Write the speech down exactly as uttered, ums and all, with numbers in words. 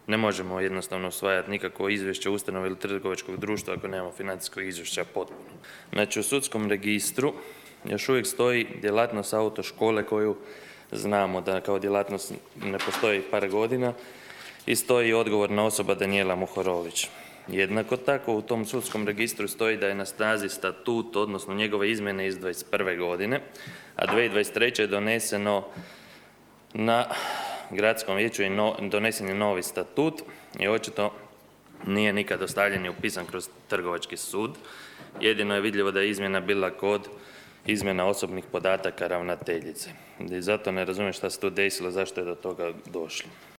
ne možemo jednostavno usvajati nikakvo izvješće ustanove ili trgovačkog društva ako nemamo financijskog izvješća potpuno. Znači, u sudskom registru još uvijek stoji djelatnost autoškole koju znamo da kao djelatnost ne postoji par godina i stoji odgovorna osoba Danijela Muhorović. Jednako tako u tom sudskom registru stoji da je na snazi statut, odnosno njegove izmjene iz dvadeset prve godine, a dvije tisuće dvadeset treće je doneseno na gradskom vijeću i no, donesen je novi statut i očito nije nikad dostavljen i upisan kroz trgovački sud. Jedino je vidljivo da je izmjena bila kod izmjena osobnih podataka ravnateljice. I zato ne razumijem šta se tu desilo, zašto je do toga došlo.